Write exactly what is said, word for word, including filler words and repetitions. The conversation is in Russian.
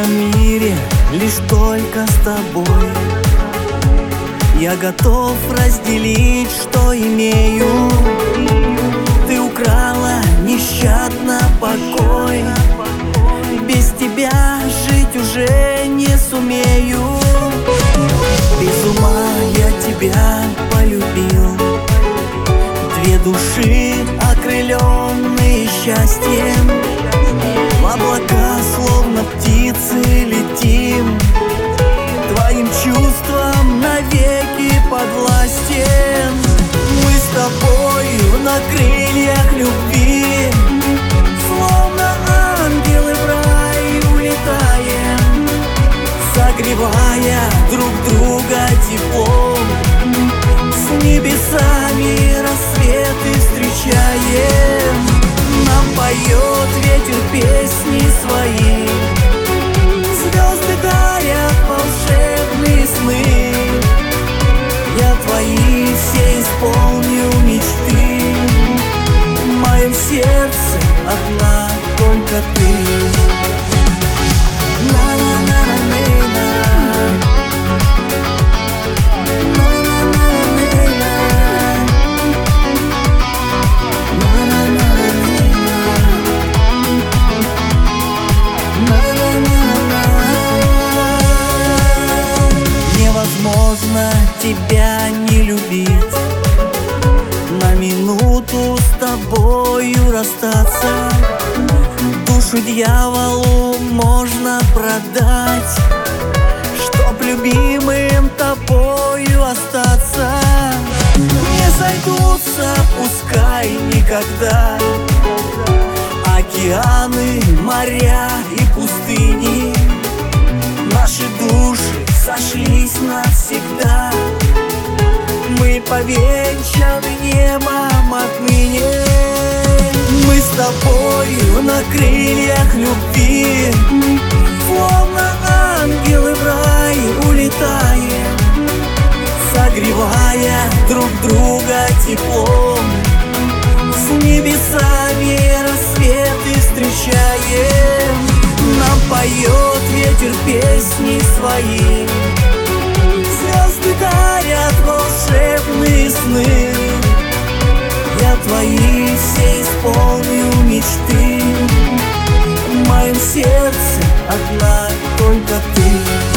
этом мире лишь только с тобой. Я готов разделить, что имею. Ты украла нещадно покой. Без тебя жить уже не сумею. Без ума я тебя полюбил. Две души, окрыленные счастьем, в облака, словно птицы, летим. Твоим чувствам навеки подвластен. Мы с тобою на крыльях любви, словно ангелы в рай улетаем, согревая друг друга теплом. С небесами рассветы встречаем. Нам поет ветер песни свои, звезды дарят волшебные сны. Я твои все исполню мечты. В моем сердце одна только ты. Невозможно тебя не любить, на минуту с тобою расстаться. Душу дьяволу можно продать, чтоб любимым тобою остаться. Не сойдутся, пускай никогда, океаны, моря и пустыни. Наши души сошлись навсегда. Мы повенчаны небом отныне. Мы с тобою на крыльях любви, словно ангелы в рай улетаем, согревая друг друга теплом. С небесами рассветы встречаем. Нам поет ветер песни свои, звезды дарят волшебные сны. Я твои все исполню мечты. В моем сердце одна только ты.